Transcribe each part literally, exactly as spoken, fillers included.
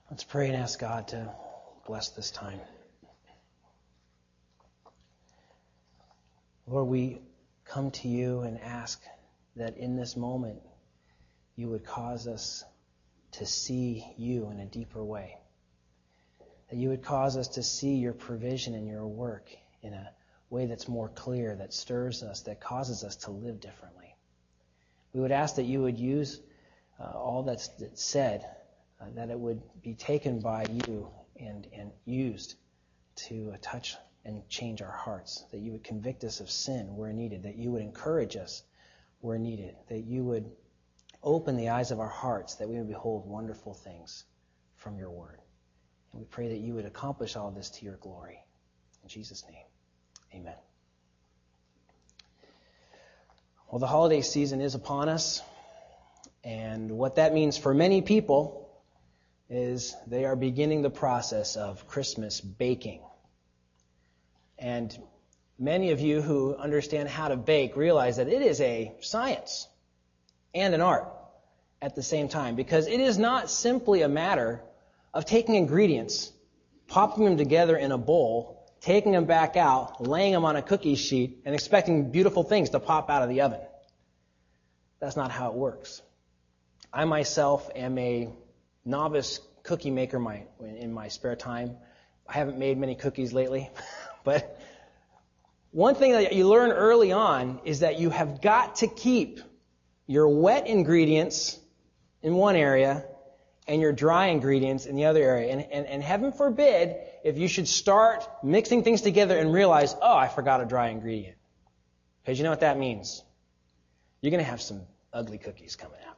Let's pray and ask God to bless this time. Lord, we come to you and ask that in this moment you would cause us to see you in a deeper way. That you would cause us to see your provision and your work in a way that's more clear, that stirs us, that causes us to live differently. We would ask that you would use uh, all that's, that's said, uh, that it would be taken by you and, and used to uh, touch and change our hearts, that you would convict us of sin where needed, that you would encourage us where needed, that you would open the eyes of our hearts, that we would behold wonderful things from your word. And we pray that you would accomplish all this to your glory. In Jesus' name, amen. Well, the holiday season is upon us, and what that means for many people is they are beginning the process of Christmas baking. And many of you who understand how to bake realize that it is a science and an art at the same time, because it is not simply a matter of taking ingredients, popping them together in a bowl, taking them back out, laying them on a cookie sheet, and expecting beautiful things to pop out of the oven. That's not how it works. I myself am a novice cookie maker my, in my spare time. I haven't made many cookies lately, but one thing that you learn early on is that you have got to keep your wet ingredients in one area and your dry ingredients in the other area. And, and, and heaven forbid if you should start mixing things together and realize, oh, I forgot a dry ingredient. Because you know what that means? You're going to have some ugly cookies coming out.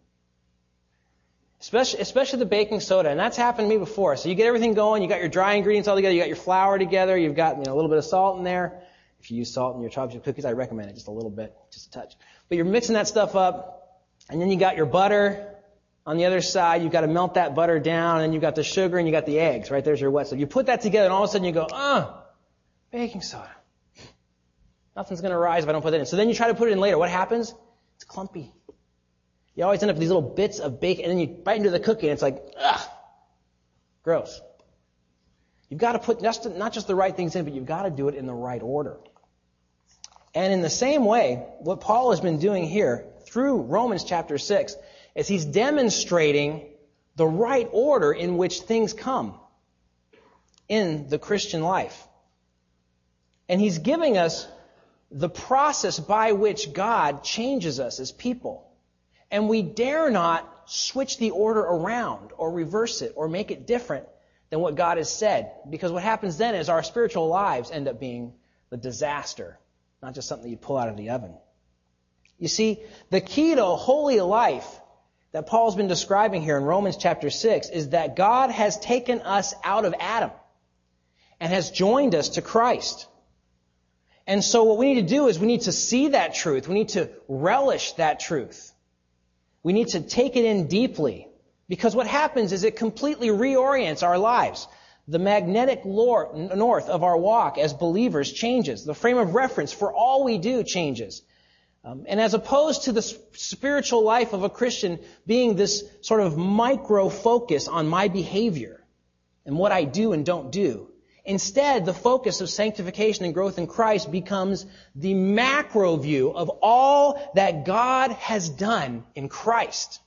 Especially, especially the baking soda, and that's happened to me before. So you get everything going, you got your dry ingredients all together, you got your flour together, you've got you know, a little bit of salt in there. If you use salt in your chocolate chip cookies, I recommend it just a little bit, just a touch. But you're mixing that stuff up, and then you got your butter on the other side. You've got to melt that butter down, and then you've got the sugar, and you got the eggs. Right there's your wet stuff. You put that together, and all of a sudden you go, ah, baking soda. Nothing's going to rise if I don't put it in. So then you try to put it in later. What happens? It's clumpy. You always end up with these little bits of bacon, and then you bite into the cookie, and it's like, ugh, gross. You've got to put just, not just the right things in, but you've got to do it in the right order. And in the same way, what Paul has been doing here through Romans chapter six is he's demonstrating the right order in which things come in the Christian life. And he's giving us the process by which God changes us as people. And we dare not switch the order around or reverse it or make it different than what God has said. Because what happens then is our spiritual lives end up being the disaster, not just something you pull out of the oven. You see, the key to a holy life that Paul's been describing here in Romans chapter six is that God has taken us out of Adam and has joined us to Christ. And so what we need to do is we need to see that truth. We need to relish that truth. We need to take it in deeply, because what happens is it completely reorients our lives. The magnetic north of our walk as believers changes. The frame of reference for all we do changes. Um, and as opposed to the spiritual life of a Christian being this sort of micro focus on my behavior and what I do and don't do, instead, the focus of sanctification and growth in Christ becomes the macro view of all that God has done in Christ.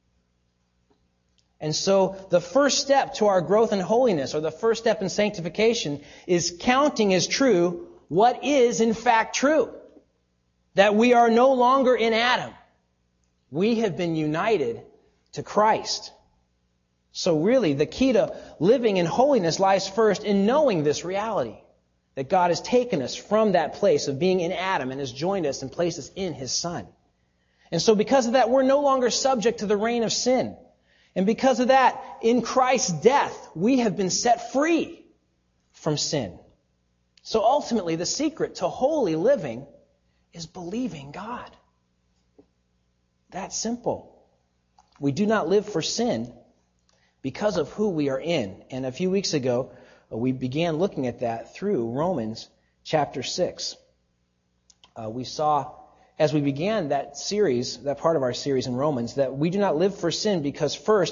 And so the first step to our growth in holiness, or the first step in sanctification, is counting as true what is in fact true. That we are no longer in Adam. We have been united to Christ. So really, the key to living in holiness lies first in knowing this reality. That God has taken us from that place of being in Adam and has joined us and placed us in His Son. And so because of that, we're no longer subject to the reign of sin. And because of that, in Christ's death, we have been set free from sin. So ultimately, the secret to holy living is believing God. That's simple. We do not live for sin because of who we are in. And a few weeks ago, we began looking at that through Romans chapter six. Uh, we saw, as we began that series, that part of our series in Romans, that we do not live for sin because first,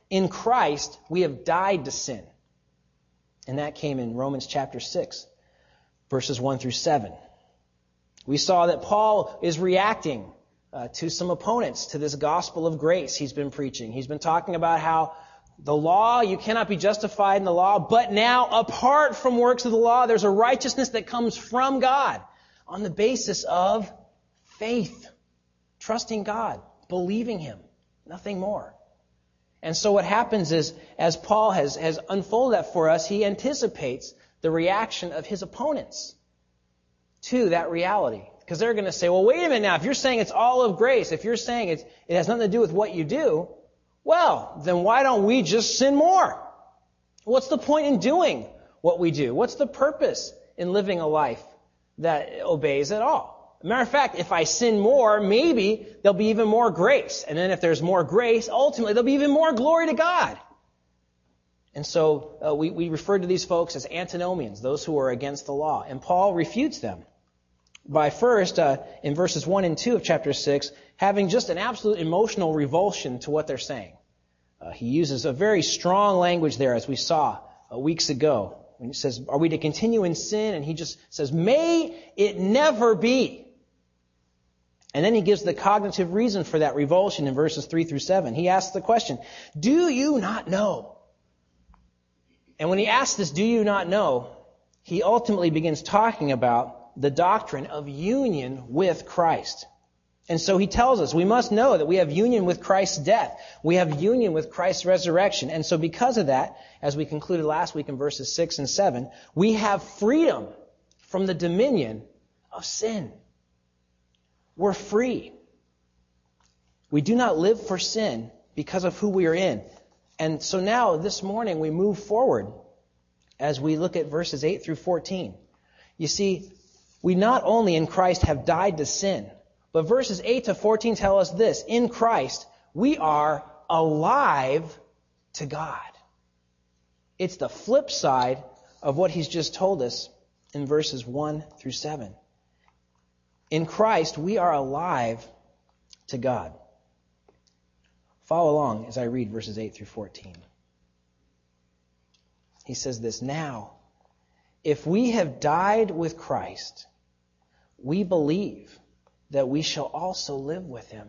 In Christ, we have died to sin. And that came in Romans chapter six, verses one through seven. We saw that Paul is reacting uh, to some opponents to this gospel of grace he's been preaching. He's been talking about how the law, you cannot be justified in the law, but now apart from works of the law, there's a righteousness that comes from God on the basis of faith, trusting God, believing Him, nothing more. And so what happens is, as Paul has, has unfolded that for us, he anticipates the reaction of his opponents to that reality. Because they're going to say, well, wait a minute now, if you're saying it's all of grace, if you're saying it's, it has nothing to do with what you do, well, then why don't we just sin more? What's the point in doing what we do? What's the purpose in living a life that obeys at all? Matter of fact, if I sin more, maybe there'll be even more grace. And then if there's more grace, ultimately there'll be even more glory to God. And so uh, we, we refer to these folks as antinomians, those who are against the law. And Paul refutes them by first, uh, in verses one and two of chapter six, having just an absolute emotional revulsion to what they're saying. Uh, he uses a very strong language there, as we saw uh, weeks ago. When he says, are we to continue in sin? And he just says, may it never be. And then he gives the cognitive reason for that revulsion in verses three through seven. He asks the question, do you not know? And when he asks this, do you not know, he ultimately begins talking about the doctrine of union with Christ. And so he tells us we must know that we have union with Christ's death. We have union with Christ's resurrection. And so because of that, as we concluded last week in verses six and seven, we have freedom from the dominion of sin. We're free. We do not live for sin because of who we are in. And so now, this morning, we move forward as we look at verses eight through fourteen. You see, we not only in Christ have died to sin, but verses eight to fourteen tell us this. In Christ, we are alive to God. It's the flip side of what he's just told us in verses one through seven. In Christ, we are alive to God. Follow along as I read verses eight through fourteen. He says this, now, if we have died with Christ, we believe that we shall also live with Him,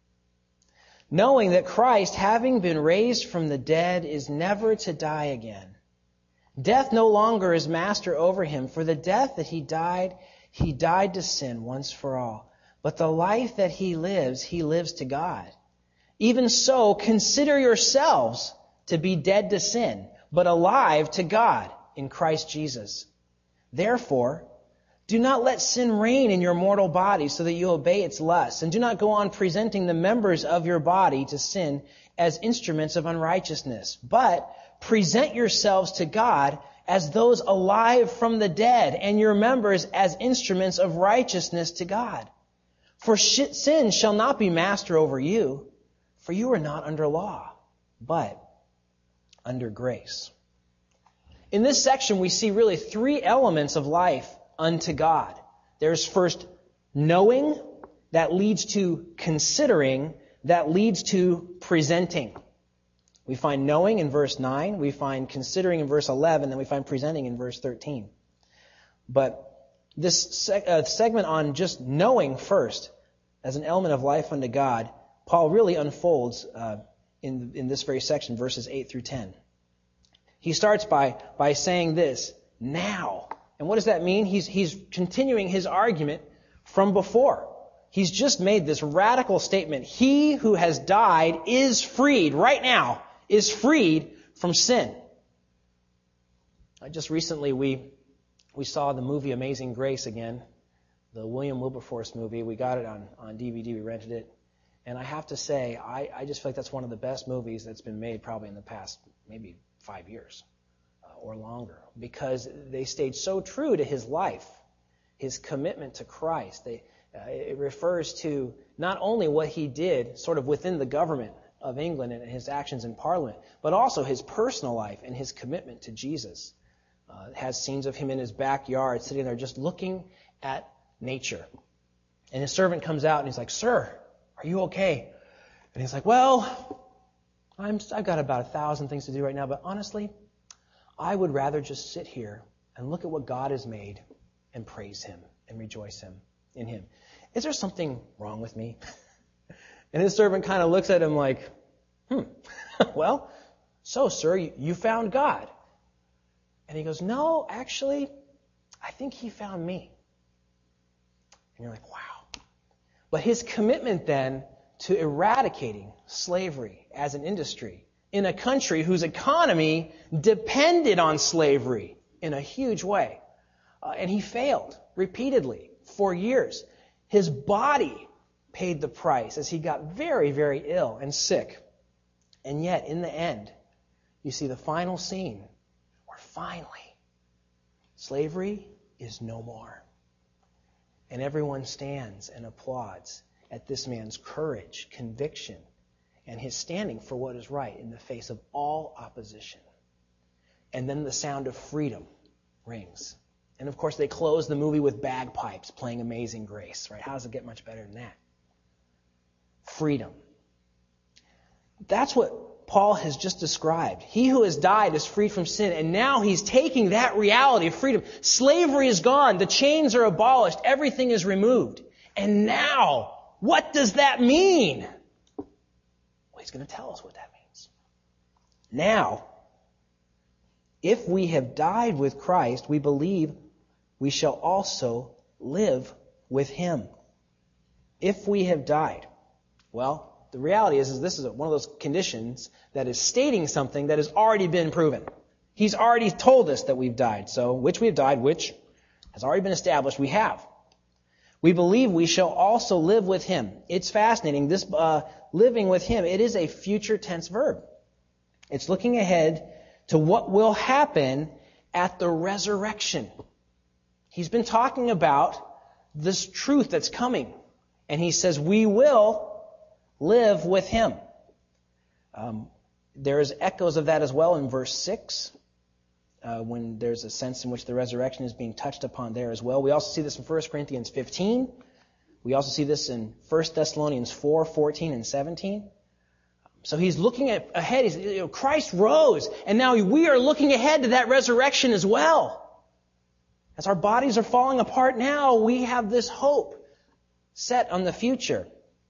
knowing that Christ, having been raised from the dead, is never to die again. Death no longer is master over Him, for the death that He died, He died to sin once for all. But the life that He lives, He lives to God. Even so, consider yourselves to be dead to sin, but alive to God in Christ Jesus. Therefore, do not let sin reign in your mortal body so that you obey its lusts, and do not go on presenting the members of your body to sin as instruments of unrighteousness, but present yourselves to God as those alive from the dead, and your members as instruments of righteousness to God. For sin shall not be master over you, for you are not under law, but under grace. In this section, we see really three elements of life unto God. There's first knowing, that leads to considering, that leads to presenting. We find knowing in verse nine, we find considering in verse eleven, then we find presenting in verse thirteen. But this seg- uh, segment on just knowing first, as an element of life unto God, Paul really unfolds uh, in, in this very section, verses eight through ten. He starts by, by saying this, now. And what does that mean? He's, he's continuing his argument from before. He's just made this radical statement. He who has died is freed, right now, is freed from sin. Uh, just recently we we saw the movie Amazing Grace again, the William Wilberforce movie. We got it on, on D V D, we rented it. And I have to say, I, I just feel like that's one of the best movies that's been made probably in the past maybe five years uh, or longer, because they stayed so true to his life, his commitment to Christ. They, uh, it refers to not only what he did sort of within the government of England and his actions in Parliament, but also his personal life and his commitment to Jesus. Uh, it has scenes of him in his backyard sitting there just looking at nature. And his servant comes out and he's like, "Sir, are you okay?" And he's like, "Well, I'm, I've got about a thousand things to do right now, but honestly, I would rather just sit here and look at what God has made and praise Him and rejoice Him in Him. Is there something wrong with me? And his servant kind of looks at him like, hmm, well, so, sir, you, you found God. And he goes, no, actually, I think He found me. And you're like, wow. But his commitment then to eradicating slavery as an industry in a country whose economy depended on slavery in a huge way. Uh, and he failed repeatedly for years. His body paid the price as he got very, very ill and sick. And yet, in the end, you see the final scene where finally slavery is no more. And everyone stands and applauds at this man's courage, conviction, and his standing for what is right in the face of all opposition. And then the sound of freedom rings. And of course, they close the movie with bagpipes playing Amazing Grace, right? How does it get much better than that? Freedom. That's what Paul has just described. He who has died is freed from sin, and now he's taking that reality of freedom. Slavery is gone. The chains are abolished. Everything is removed. And now, what does that mean? Well, he's going to tell us what that means. Now, if we have died with Christ, we believe we shall also live with Him. If we have died. Well, the reality is, is this is one of those conditions that is stating something that has already been proven. He's already told us that we've died. So, which we have died, which has already been established, we have. We believe we shall also live with Him. It's fascinating. This uh, living with Him, it is a future tense verb. It's looking ahead to what will happen at the resurrection. He's been talking about this truth that's coming. And he says, we will live with Him. Um, there's echoes of that as well in verse six, uh, when there's a sense in which the resurrection is being touched upon there as well. We also see this in First Corinthians fifteen. We also see this in First Thessalonians four, fourteen and seventeen. So he's looking at ahead. He's, you know, Christ rose, and now we are looking ahead to that resurrection as well. As our bodies are falling apart now, we have this hope set on the future.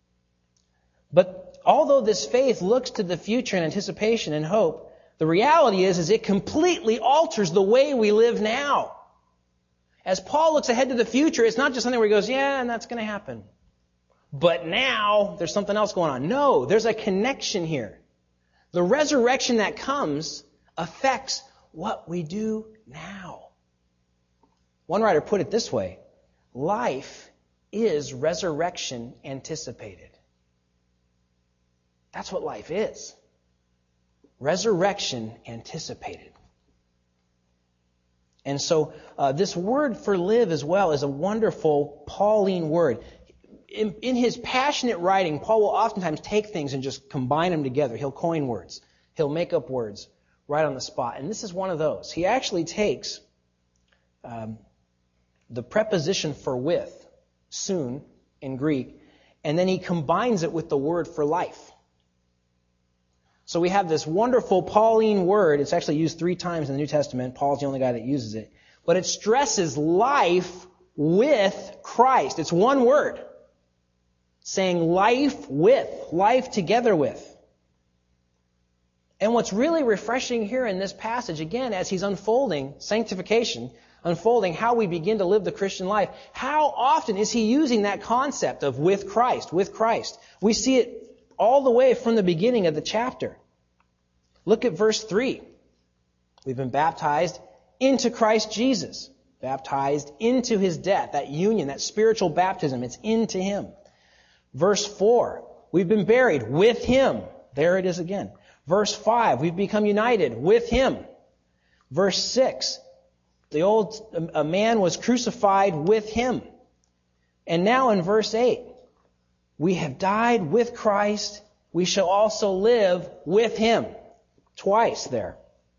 But although this faith looks to the future in anticipation and hope, the reality is, is it completely alters the way we live now. As Paul looks ahead to the future, it's not just something where he goes, yeah, and that's going to happen. But now there's something else going on. No, there's a connection here. The resurrection that comes affects what we do now. One writer put it this way: life is resurrection anticipated. That's what life is. Resurrection anticipated. And so uh, this word for live as well is a wonderful Pauline word. In, in his passionate writing, Paul will oftentimes take things and just combine them together. He'll coin words. He'll make up words right on the spot. And this is one of those. He actually takes um, the preposition for with, soon, in Greek, and then he combines it with the word for life. So we have this wonderful Pauline word. It's actually used three times in the New Testament. Paul's the only guy that uses it. But it stresses life with Christ. It's one word. Saying life with, life together with. And what's really refreshing here in this passage, again, as he's unfolding sanctification, unfolding how we begin to live the Christian life, how often is he using that concept of with Christ, with Christ? We see it all the way from the beginning of the chapter. Look at verse three. We've been baptized into Christ Jesus. Baptized into His death. That union, that spiritual baptism, it's into Him. Verse four. We've been buried with Him. There it is again. Verse five. We've become united with Him. Verse six. The old a man was crucified with Him. And now in verse eight. We have died with Christ. We shall also live with Him. Twice there.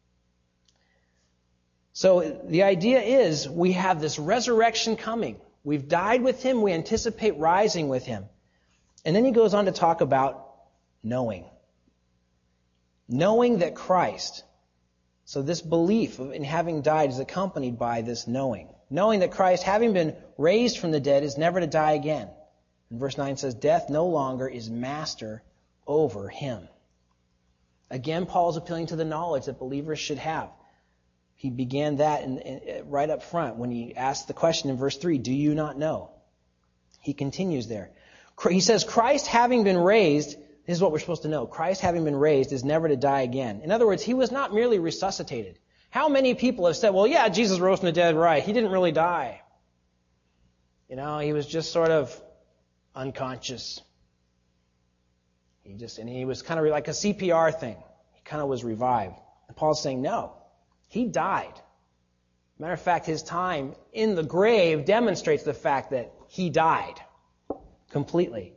So the idea is we have this resurrection coming. We've died with Him. We anticipate rising with Him. And then he goes on to talk about knowing. Knowing that Christ, so this belief in having died is accompanied by this knowing. Knowing that Christ, having been raised from the dead, is never to die again. And verse nine says, death no longer is master over him. Again, Paul is appealing to the knowledge that believers should have. He began that in, in, right up front when he asked the question in verse three, do you not know? He continues there. He says, Christ having been raised, this is what we're supposed to know, Christ having been raised is never to die again. In other words, he was not merely resuscitated. How many people have said, well, yeah, Jesus rose from the dead, right. He didn't really die. You know, he was just sort of unconscious. He just, and he was kind of like a C P R thing. He kind of was revived. And Paul's saying, no, he died. Matter of fact, his time in the grave demonstrates the fact that he died completely.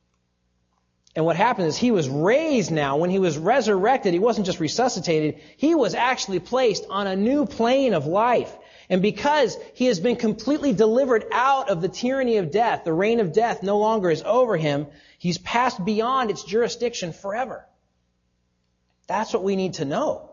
And what happened is he was raised now. When he was resurrected, he wasn't just resuscitated. He was actually placed on a new plane of life. And because he has been completely delivered out of the tyranny of death, the reign of death no longer is over him, he's passed beyond its jurisdiction forever. That's what we need to know.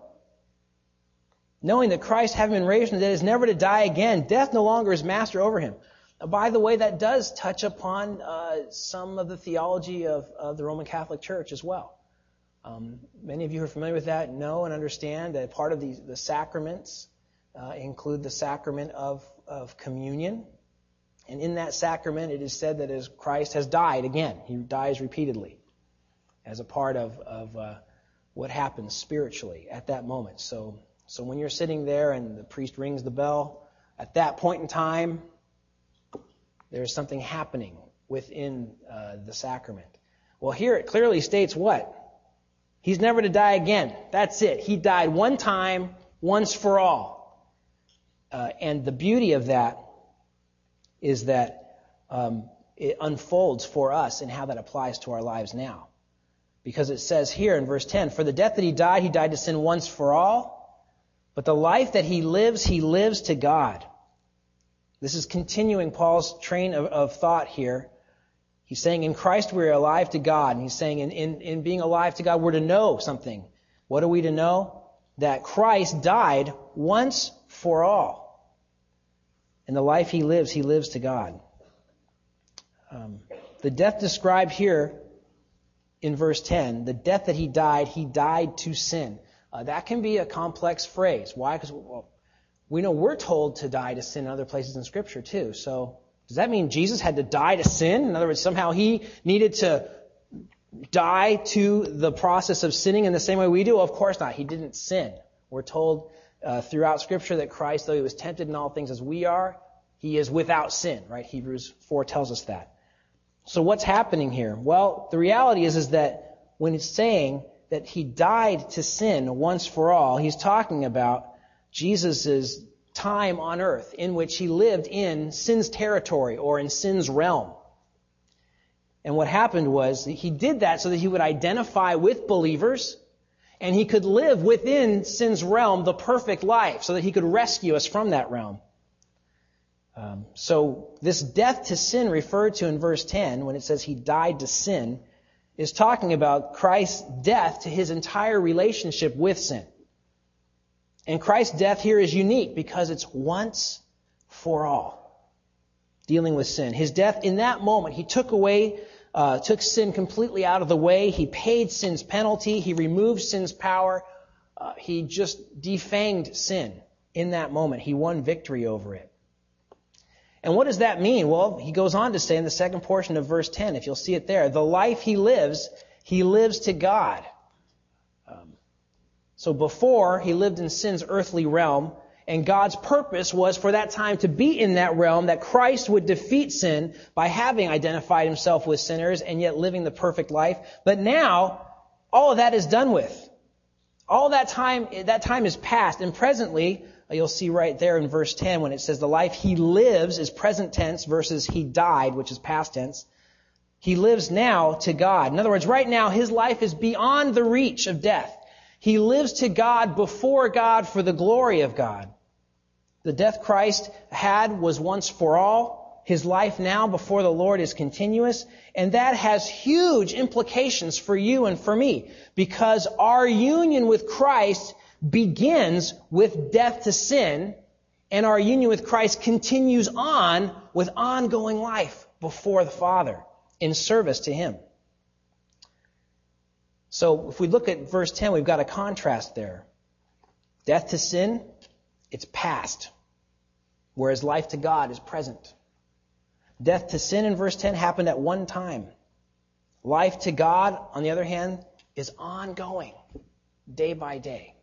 Knowing that Christ, having been raised from the dead, is never to die again. Death no longer is master over him. By the way, that does touch upon uh, some of the theology of, of the Roman Catholic Church as well. Um, many of you who are familiar with that know and understand that part of the, the sacraments uh, include the sacrament of, of communion. And in that sacrament, it is said that as Christ has died again. He dies repeatedly as a part of, of uh, what happens spiritually at that moment. So, so when you're sitting there and the priest rings the bell, at that point in time, there's something happening within uh, the sacrament. Well, here it clearly states what? He's never to die again. That's it. He died one time, once for all. Uh, and the beauty of that is that um, it unfolds for us in how that applies to our lives now. Because it says here in verse ten, for the death that he died, he died to sin once for all. But the life that he lives, he lives to God. This is continuing Paul's train of, of thought here. He's saying in Christ we're alive to God. And he's saying in, in, in being alive to God we're to know something. What are we to know? That Christ died once for all. And the life he lives, he lives to God. Um, the death described here in verse ten, the death that he died, he died to sin. Uh, that can be a complex phrase. Why? Because well, we know we're told to die to sin in other places in Scripture too. So does that mean Jesus had to die to sin? In other words, somehow he needed to die to the process of sinning in the same way we do? Well, of course not. He didn't sin. We're told uh, throughout Scripture that Christ, though he was tempted in all things as we are, he is without sin, right? Hebrews four tells us that. So what's happening here? Well, the reality is, is that when it's saying that he died to sin once for all, he's talking about Jesus' time on earth in which he lived in sin's territory or in sin's realm. And what happened was he did that so that he would identify with believers and he could live within sin's realm the perfect life so that he could rescue us from that realm. Um, so this death to sin referred to in verse ten when it says he died to sin is talking about Christ's death to his entire relationship with sin. And Christ's death here is unique because it's once for all, dealing with sin. His death in that moment, he took away, uh, took sin completely out of the way. He paid sin's penalty. He removed sin's power. Uh, he just defanged sin in that moment. He won victory over it. And what does that mean? Well, he goes on to say in the second portion of verse ten, if you'll see it there, the life he lives, he lives to God. Um, So before, he lived in sin's earthly realm, and God's purpose was for that time to be in that realm, that Christ would defeat sin by having identified himself with sinners and yet living the perfect life. But now, all of that is done with. All that time, that time is past, and presently, you'll see right there in verse ten when it says the life he lives is present tense versus he died, which is past tense. He lives now to God. In other words, right now, his life is beyond the reach of death. He lives to God before God for the glory of God. The death Christ had was once for all. his life now before the Lord is continuous, and that has huge implications for you and for me, because our union with Christ begins with death to sin, and our union with Christ continues on with ongoing life before the Father in service to Him. So if we look at verse ten, we've got a contrast there. Death to sin, it's past, whereas life to God is present. Death to sin in verse ten happened at one time. Life to God, on the other hand, is ongoing, day by day.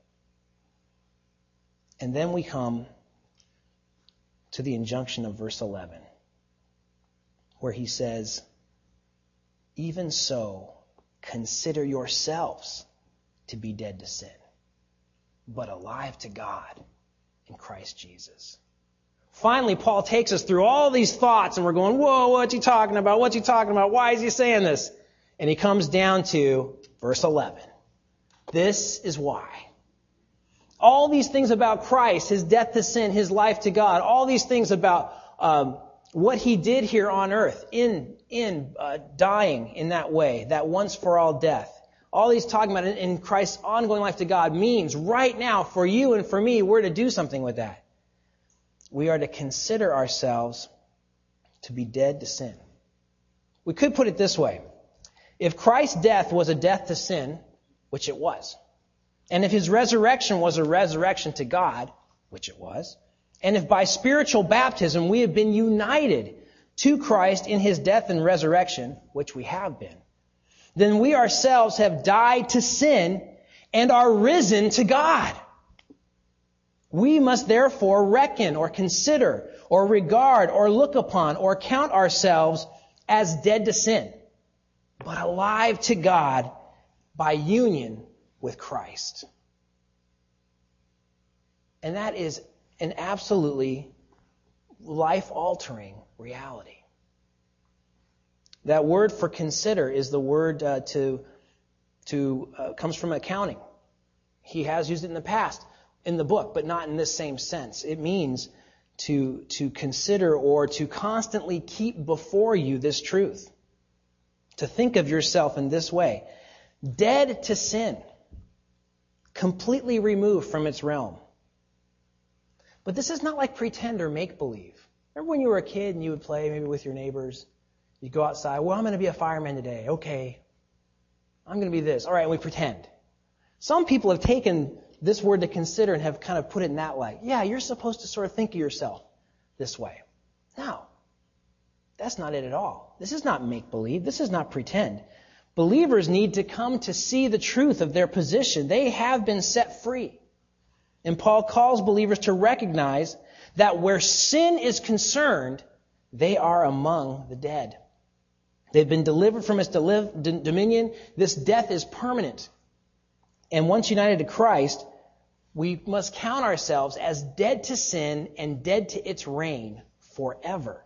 And then we come to the injunction of verse eleven, where he says, even so, consider yourselves to be dead to sin, but alive to God in Christ Jesus. Finally, Paul takes us through all these thoughts, and we're going, whoa, what's he talking about? What's he talking about? Why is he saying this? And he comes down to verse eleven. This is why. All these things about Christ, his death to sin, his life to God, all these things about um, what he did here on earth in in uh, dying in that way, that once for all death. All he's talking about in, in Christ's ongoing life to God means right now for you and for me, we're to do something with that. We are to consider ourselves to be dead to sin. We could put it this way. If Christ's death was a death to sin, which it was, and if his resurrection was a resurrection to God, which it was, and if by spiritual baptism we have been united to Christ in his death and resurrection, which we have been, then we ourselves have died to sin and are risen to God. We must therefore reckon or consider or regard or look upon or count ourselves as dead to sin, but alive to God by union with Christ. And that is an absolutely life-altering reality. That word for consider is the word uh, to, to uh, comes from accounting. He has used it in the past in the book, but not in this same sense. It means to, to consider or to constantly keep before you this truth. To think of yourself in this way. Dead to sin. Completely removed from its realm. But this is not like pretend or make-believe. Remember when you were a kid and you would play maybe with your neighbors? You go outside, well, I'm going to be a fireman today. Okay. I'm going to be this. All right, and we pretend. Some people have taken this word to consider and have kind of put it in that light. Yeah, you're supposed to sort of think of yourself this way. No. That's not it at all. This is not make-believe. This is not pretend. Believers need to come to see the truth of their position. They have been set free. And Paul calls believers to recognize that where sin is concerned, they are among the dead. They've been delivered from its dominion. This death is permanent. And once united to Christ, we must count ourselves as dead to sin and dead to its reign forever.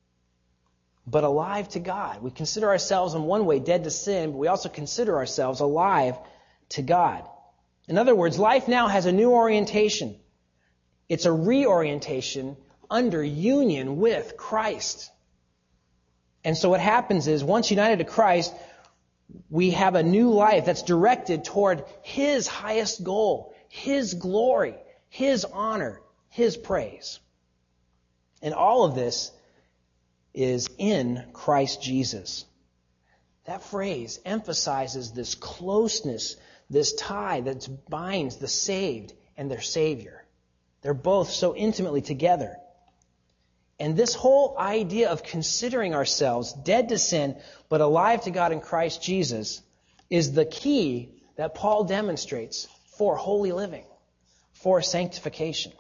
But alive to God. We consider ourselves in one way dead to sin, but we also consider ourselves alive to God. In other words, life now has a new orientation. It's a reorientation under union with Christ. And so what happens is, once united to Christ, we have a new life that's directed toward His highest goal, His glory, His honor, His praise. And all of this is in Christ Jesus. That phrase emphasizes this closeness, this tie that binds the saved and their Savior. They're both so intimately together. And this whole idea of considering ourselves dead to sin, but alive to God in Christ Jesus, is the key that Paul demonstrates for holy living, for sanctification.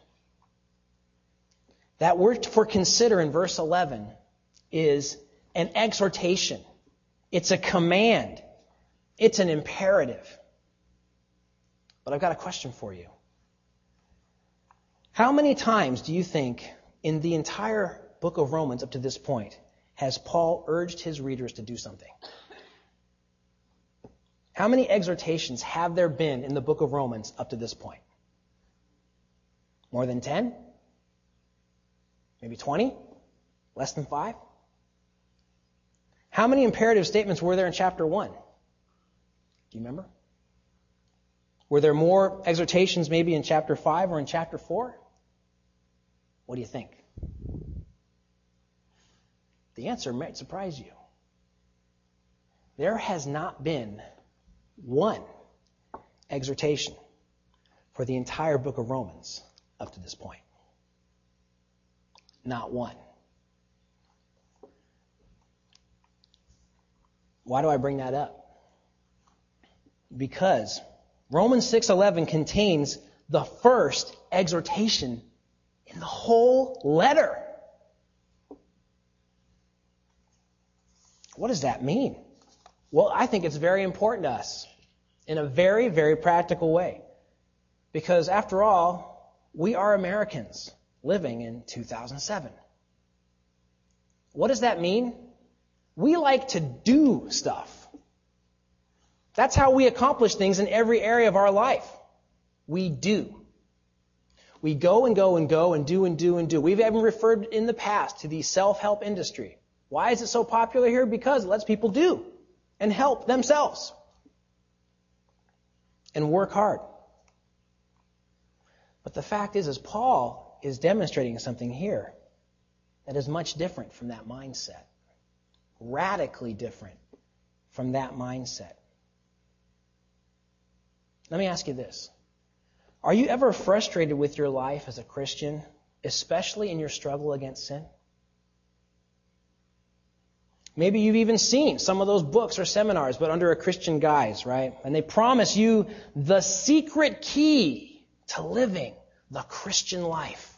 That word for consider in verse eleven is an exhortation. It's a command. It's an imperative. But I've got a question for you. How many times do you think in the entire book of Romans up to this point has Paul urged his readers to do something? How many exhortations have there been in the book of Romans up to this point? More than ten? Maybe twenty? Less than five? How many imperative statements were there in chapter one? Do you remember? Were there more exhortations maybe in chapter five or in chapter four? What do you think? The answer might surprise you. There has not been one exhortation for the entire book of Romans up to this point. Not one. Why do I bring that up? Because Romans six eleven contains the first exhortation in the whole letter. What does that mean? Well, I think it's very important to us in a very, very practical way. Because after all, we are Americans living in two thousand seven. What does that mean? We like to do stuff. That's how we accomplish things in every area of our life. We do. We go and go and go and do and do and do. We've even referred in the past to the self-help industry. Why is it so popular here? Because it lets people do and help themselves and work hard. But the fact is, is Paul is demonstrating something here that is much different from that mindset. Radically different from that mindset. Let me ask you this. Are you ever frustrated with your life as a Christian, especially in your struggle against sin? Maybe you've even seen some of those books or seminars, but under a Christian guise, right? And they promise you the secret key to living the Christian life.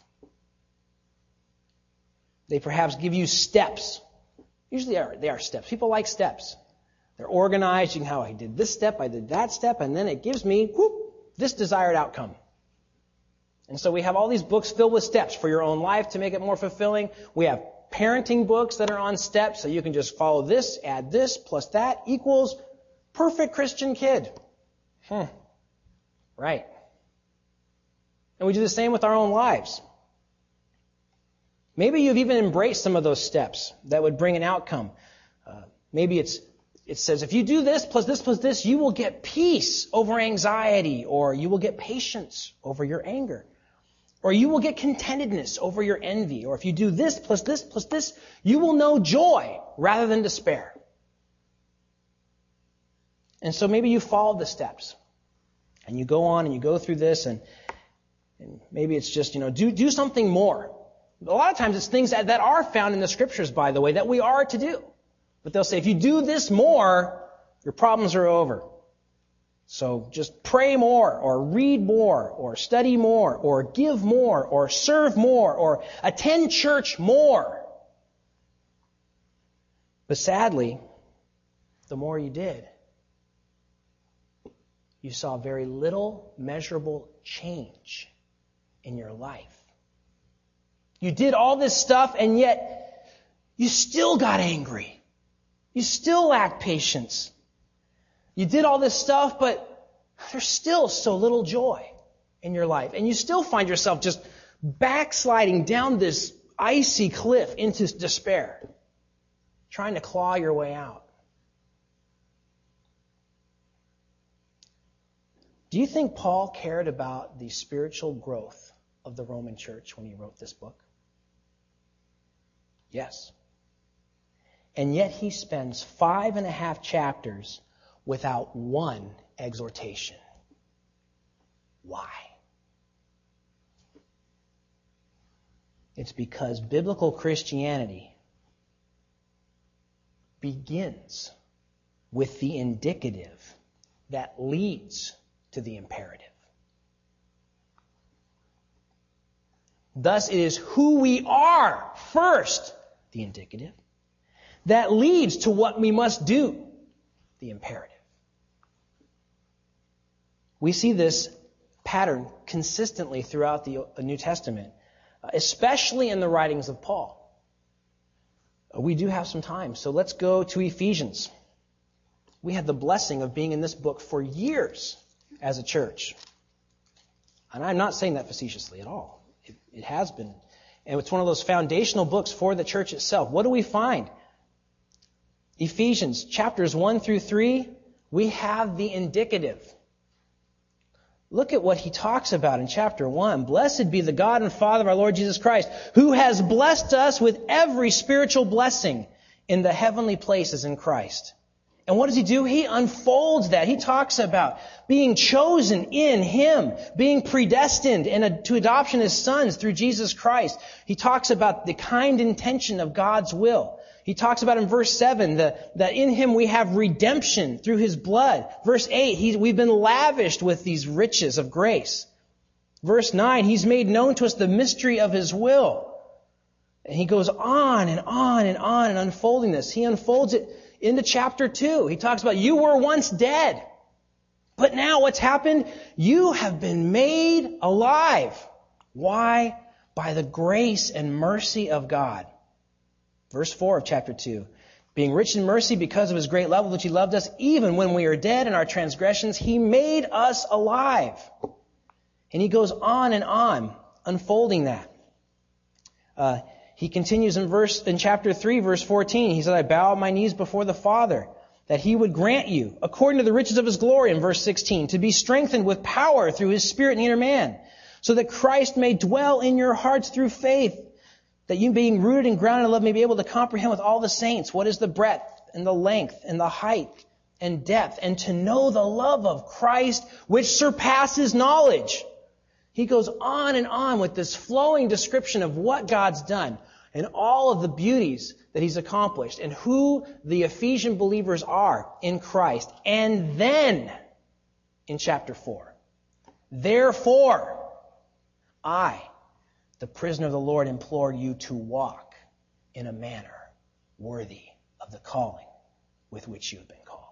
They perhaps give you steps. Usually they are, they are steps. People like steps. They're organized. You can how I did this step, I did that step, and then it gives me whoop, this desired outcome. And so we have all these books filled with steps for your own life to make it more fulfilling. We have parenting books that are on steps, so you can just follow this, add this, plus that equals perfect Christian kid. Hmm. Right. And we do the same with our own lives. Maybe you've even embraced some of those steps that would bring an outcome. Uh, maybe it's it says, if you do this, plus this, plus this, you will get peace over anxiety, or you will get patience over your anger. Or you will get contentedness over your envy. Or if you do this, plus this, plus this, you will know joy rather than despair. And so maybe you follow the steps. And you go on and you go through this, and, and maybe it's just, you know, do, do something more. A lot of times it's things that, that are found in the Scriptures, by the way, that we are to do. But they'll say, if you do this more, your problems are over. So just pray more, or read more, or study more, or give more, or serve more, or attend church more. But sadly, the more you did, you saw very little measurable change in your life. You did all this stuff, and yet you still got angry. You still lacked patience. You did all this stuff, but there's still so little joy in your life. And you still find yourself just backsliding down this icy cliff into despair, trying to claw your way out. Do you think Paul cared about the spiritual growth of the Roman church when he wrote this book? Yes. And yet he spends five and a half chapters without one exhortation. Why? It's because biblical Christianity begins with the indicative that leads to the imperative. Thus, it is who we are first, the indicative, that leads to what we must do, the imperative. We see this pattern consistently throughout the New Testament, especially in the writings of Paul. We do have some time, so let's go to Ephesians. We had the blessing of being in this book for years as a church. And I'm not saying that facetiously at all. It, it has been And it's one of those foundational books for the church itself. What do we find? Ephesians chapters one through three, we have the indicative. Look at what he talks about in chapter one. Blessed be the God and Father of our Lord Jesus Christ, who has blessed us with every spiritual blessing in the heavenly places in Christ. And what does he do? He unfolds that. He talks about being chosen in Him, being predestined in a, to adoption as sons through Jesus Christ. He talks about the kind intention of God's will. He talks about in verse seven the, that in Him we have redemption through His blood. Verse eight, he, we've been lavished with these riches of grace. Verse nine, He's made known to us the mystery of His will. And he goes on and on and on and unfolding this. He unfolds it into chapter two. He talks about you were once dead. But now what's happened? You have been made alive. Why? By the grace and mercy of God. Verse four of chapter two. Being rich in mercy because of His great love with which He loved us, even when we were dead in our transgressions, He made us alive. And he goes on and on, unfolding that. Uh, he continues in verse in chapter three, verse fourteen. He said, I bow my knees before the Father, that He would grant you, according to the riches of His glory, in verse sixteen, to be strengthened with power through His Spirit in the inner man, so that Christ may dwell in your hearts through faith, that you, being rooted and grounded in love, may be able to comprehend with all the saints what is the breadth and the length and the height and depth, and to know the love of Christ which surpasses knowledge. He goes on and on with this flowing description of what God's done and all of the beauties that He's accomplished and who the Ephesian believers are in Christ. And then, in chapter four, therefore, I, the prisoner of the Lord, implore you to walk in a manner worthy of the calling with which you have been called.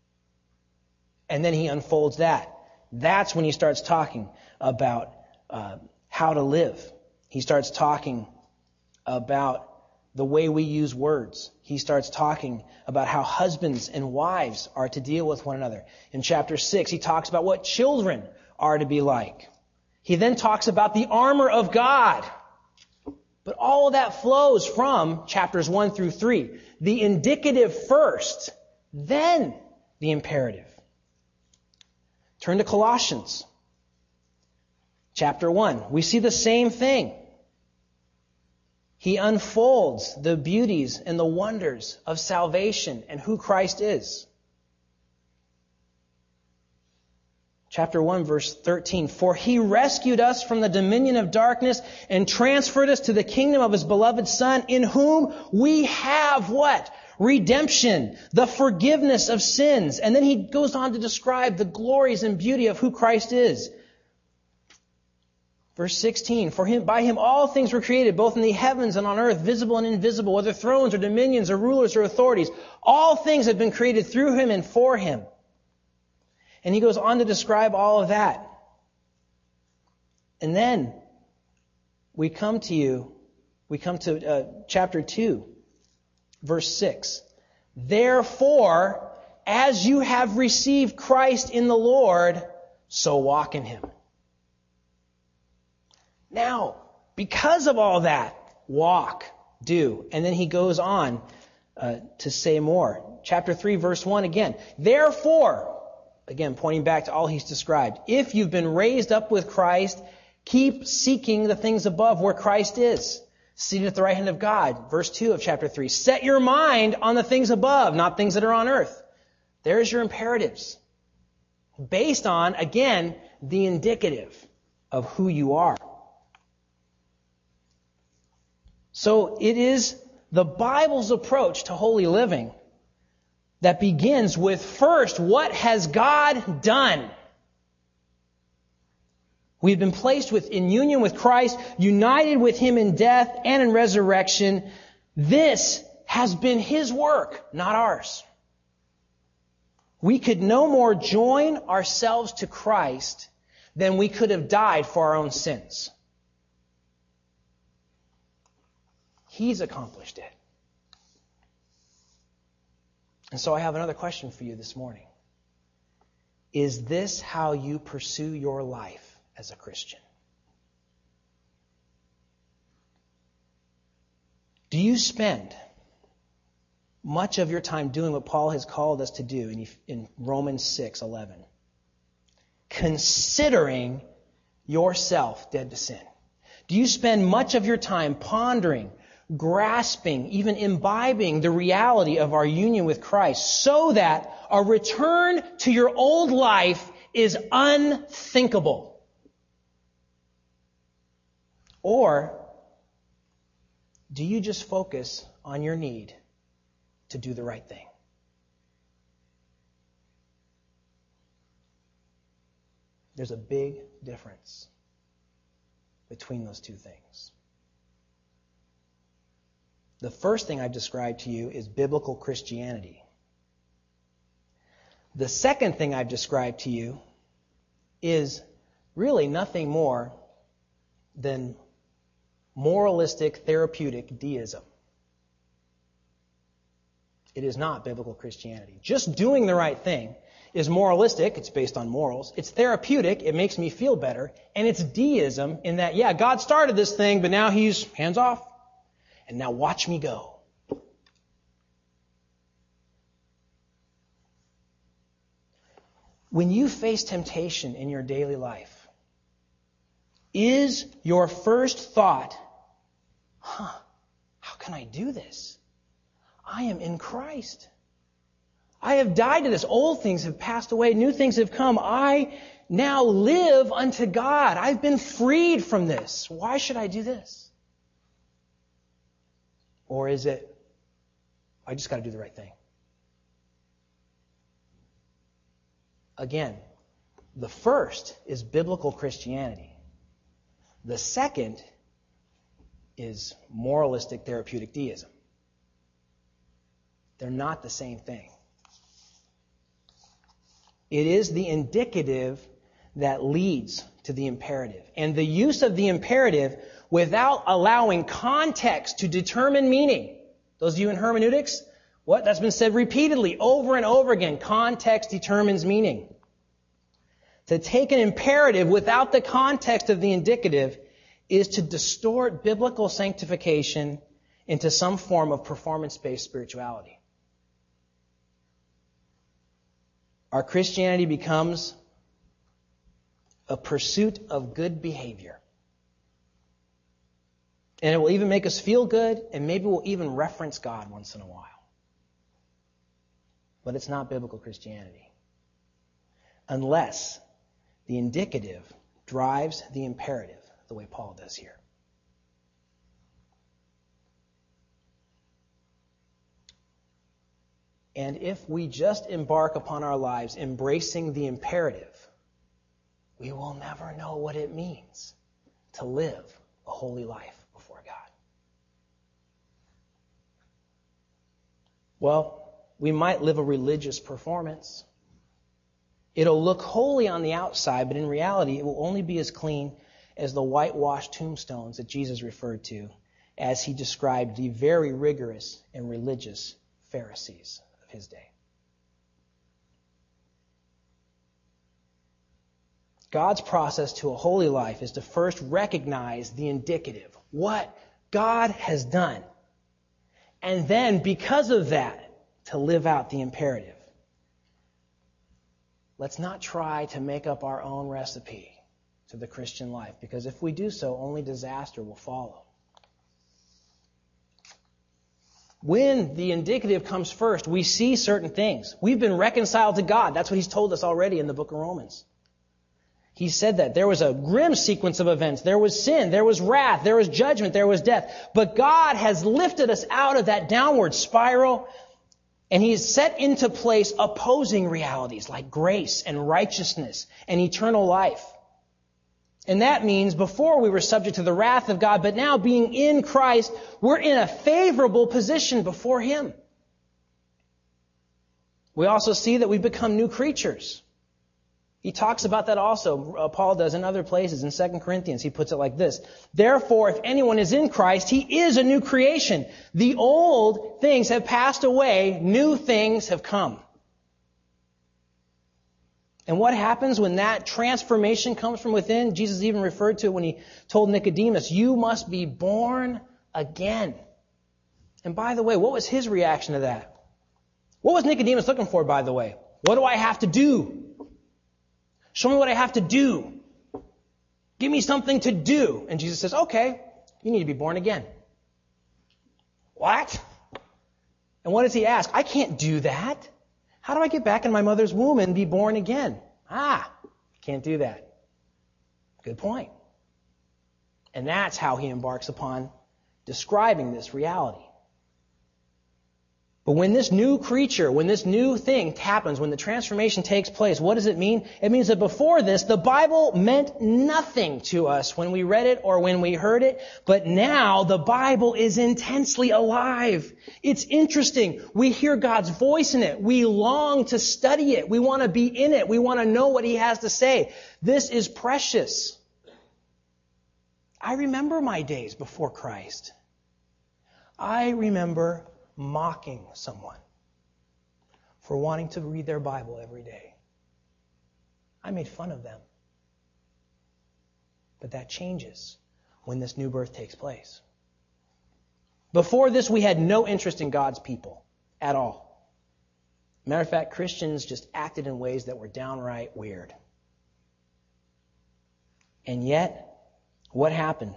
And then he unfolds that. That's when he starts talking about uh, how to live. He starts talking about the way we use words. He starts talking about how husbands and wives are to deal with one another. In chapter six, he talks about what children are to be like. He then talks about the armor of God. But all of that flows from chapters one through three. The indicative first, then the imperative. Turn to Colossians. Chapter one. We see the same thing. He unfolds the beauties and the wonders of salvation and who Christ is. Chapter one, verse thirteen. For He rescued us from the dominion of darkness and transferred us to the kingdom of His beloved Son, in whom we have what? Redemption, the forgiveness of sins. And then he goes on to describe the glories and beauty of who Christ is. Verse sixteen, for him, by Him all things were created, both in the heavens and on earth, visible and invisible, whether thrones or dominions or rulers or authorities. All things have been created through Him and for Him. And he goes on to describe all of that. And then we come to you, we come to uh, chapter two, verse six. Therefore, as you have received Christ in the Lord, so walk in Him. Now, because of all that, walk, do. And then he goes on uh, to say more. Chapter three, verse one again. Therefore, again, pointing back to all he's described, if you've been raised up with Christ, keep seeking the things above where Christ is, seated at the right hand of God. Verse two of chapter three. Set your mind on the things above, not things that are on earth. There's your imperatives. Based on, again, the indicative of who you are. So it is the Bible's approach to holy living that begins with, first, what has God done? We've been placed with, in union with Christ, united with Him in death and in resurrection. This has been His work, not ours. We could no more join ourselves to Christ than we could have died for our own sins. He's accomplished it. And so I have another question for you this morning. Is this how you pursue your life as a Christian? Do you spend much of your time doing what Paul has called us to do in, in Romans six eleven? Considering yourself dead to sin. Do you spend much of your time pondering, grasping, even imbibing the reality of our union with Christ so that a return to your old life is unthinkable? Or do you just focus on your need to do the right thing? There's a big difference between those two things. The first thing I've described to you is biblical Christianity. The second thing I've described to you is really nothing more than moralistic, therapeutic deism. It is not biblical Christianity. Just doing the right thing is moralistic. It's based on morals. It's therapeutic. It makes me feel better. And it's deism in that, yeah, God started this thing, but now He's hands off. And now watch me go. When you face temptation in your daily life, is your first thought, huh, how can I do this? I am in Christ. I have died to this. Old things have passed away. New things have come. I now live unto God. I've been freed from this. Why should I do this? Or is it, I just got to do the right thing? Again, the first is biblical Christianity. The second is moralistic therapeutic deism. They're not the same thing. It is the indicative that leads to the imperative. And the use of the imperative without allowing context to determine meaning. Those of you in hermeneutics, what? That's been said repeatedly, over and over again. Context determines meaning. To take an imperative without the context of the indicative is to distort biblical sanctification into some form of performance-based spirituality. Our Christianity becomes a pursuit of good behavior. And it will even make us feel good, and maybe we'll even reference God once in a while. But it's not biblical Christianity. Unless the indicative drives the imperative, the way Paul does here. And if we just embark upon our lives embracing the imperative, we will never know what it means to live a holy life before God. Well, we might live a religious performance. It'll look holy on the outside, but in reality, it will only be as clean as the whitewashed tombstones that Jesus referred to as He described the very rigorous and religious Pharisees of His day. God's process to a holy life is to first recognize the indicative, what God has done. And then, because of that, to live out the imperative. Let's not try to make up our own recipe to the Christian life, because if we do so, only disaster will follow. When the indicative comes first, we see certain things. We've been reconciled to God. That's what He's told us already in the book of Romans. He said that there was a grim sequence of events. There was sin, there was wrath, there was judgment, there was death. But God has lifted us out of that downward spiral, and He's set into place opposing realities like grace and righteousness and eternal life. And that means before we were subject to the wrath of God, but now being in Christ, we're in a favorable position before Him. We also see that we've become new creatures. He talks about that also, uh, Paul does in other places. In Second Corinthians, he puts it like this. Therefore, if anyone is in Christ, he is a new creation. The old things have passed away, new things have come. And what happens when that transformation comes from within? Jesus even referred to it when He told Nicodemus, you must be born again. And by the way, what was his reaction to that? What was Nicodemus looking for, by the way? What do I have to do? Show me what I have to do. Give me something to do. And Jesus says, okay, you need to be born again. What? And what does he ask? I can't do that. How do I get back in my mother's womb and be born again? Ah, can't do that. Good point. And that's how he embarks upon describing this reality. But when this new creature, when this new thing happens, when the transformation takes place, what does it mean? It means that before this, the Bible meant nothing to us when we read it or when we heard it. But now the Bible is intensely alive. It's interesting. We hear God's voice in it. We long to study it. We want to be in it. We want to know what He has to say. This is precious. I remember my days before Christ. I remember mocking someone for wanting to read their Bible every day. I made fun of them. But that changes when this new birth takes place. Before this, we had no interest in God's people at all. Matter of fact, Christians just acted in ways that were downright weird. And yet, what happened?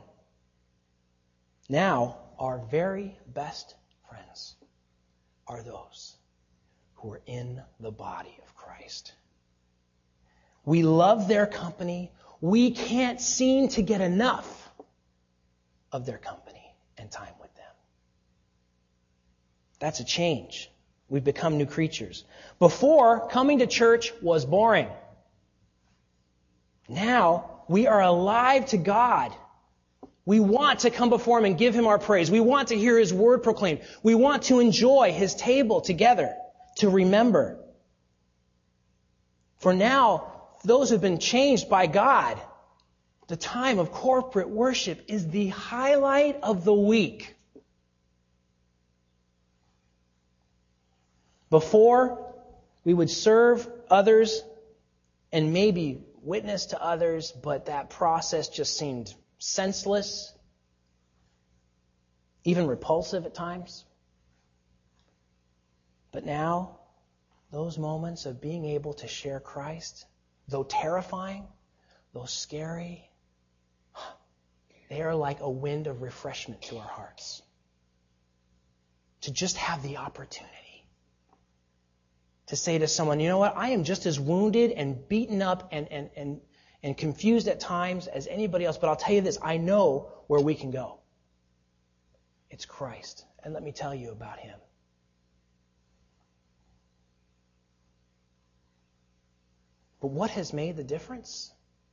Now, our very best friends are those who are in the body of Christ. We love their company. We can't seem to get enough of their company and time with them. That's a change. We've become new creatures. Before, coming to church was boring. Now, we are alive to God. We want to come before Him and give Him our praise. We want to hear His word proclaimed. We want to enjoy His table together, to remember. For now, those who have been changed by God, the time of corporate worship is the highlight of the week. Before, we would serve others and maybe witness to others, but that process just seemed senseless, even repulsive at times. But now, those moments of being able to share Christ, though terrifying, though scary, they are like a wind of refreshment to our hearts. To just have the opportunity to say to someone, you know what, I am just as wounded and beaten up and, and, and, and confused at times as anybody else, but I'll tell you this, I know where we can go. It's Christ. And let me tell you about Him. But what has made the difference?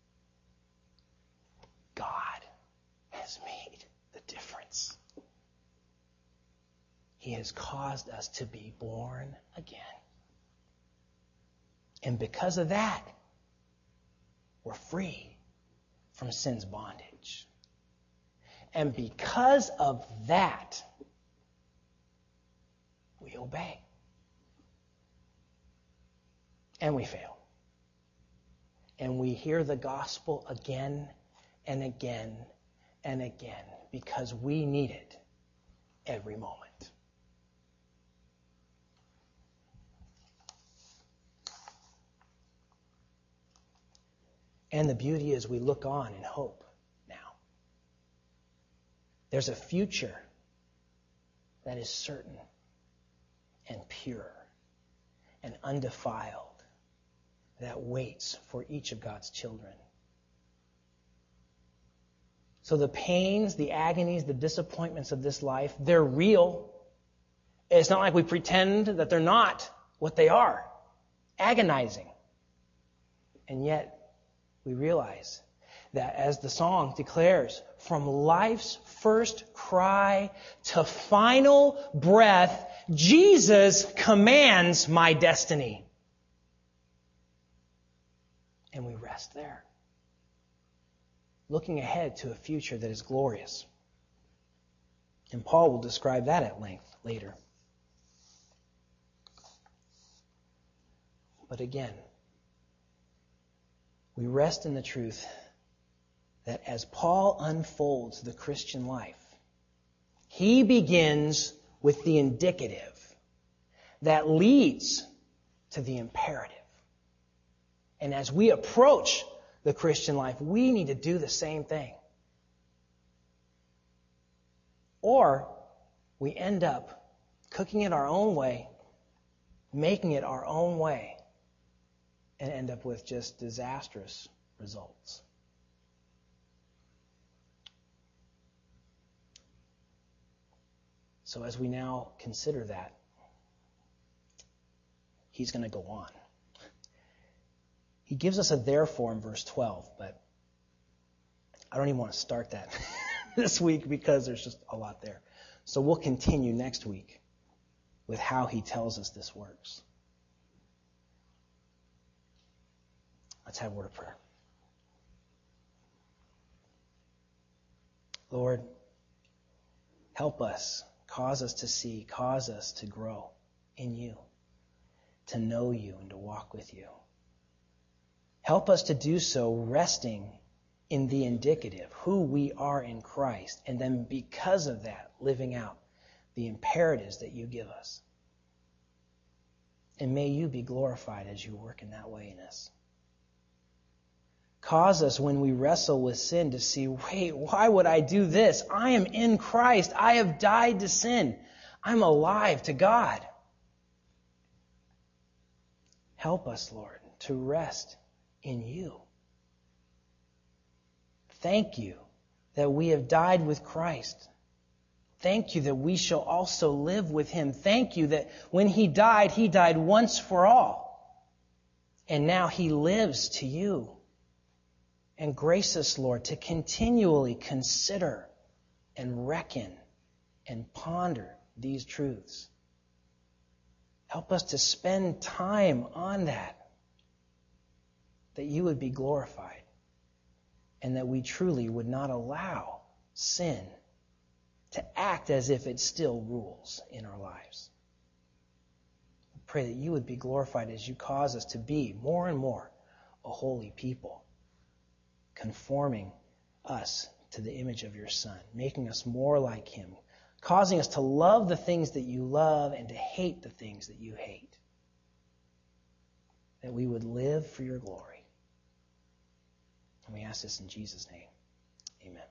God has made the difference. He has caused us to be born again. And because of that, we're free from sin's bondage. And because of that, we obey. And we fail. And we hear the gospel again and again and again because we need it every moment. And the beauty is we look on in hope now. There's a future that is certain and pure and undefiled that waits for each of God's children. So the pains, the agonies, the disappointments of this life, they're real. It's not like we pretend that they're not what they are. Agonizing. And yet, we realize that as the song declares, from life's first cry to final breath, Jesus commands my destiny. And we rest there, looking ahead to a future that is glorious. And Paul will describe that at length later. But again, we rest in the truth that as Paul unfolds the Christian life, he begins with the indicative that leads to the imperative. And as we approach the Christian life, we need to do the same thing. Or we end up cooking it our own way, making it our own way, and end up with just disastrous results. So as we now consider that, he's going to go on. He gives us a therefore in verse twelve, but I don't even want to start that this week because there's just a lot there. So we'll continue next week with how he tells us this works. Let's have a word of prayer. Lord, help us, cause us to see, cause us to grow in you, to know you and to walk with you. Help us to do so resting in the indicative, who we are in Christ, and then because of that, living out the imperatives that you give us. And may you be glorified as you work in that way in us. Cause us when we wrestle with sin to see, wait, why would I do this? I am in Christ. I have died to sin. I'm alive to God. Help us, Lord, to rest in you. Thank you that we have died with Christ. Thank you that we shall also live with him. Thank you that when he died, he died once for all. And now he lives to you. And grace us, Lord, to continually consider and reckon and ponder these truths. Help us to spend time on that, that you would be glorified, and that we truly would not allow sin to act as if it still rules in our lives. We pray that you would be glorified as you cause us to be more and more a holy people, conforming us to the image of your Son, making us more like him, causing us to love the things that you love and to hate the things that you hate. That we would live for your glory. And we ask this in Jesus' name. Amen.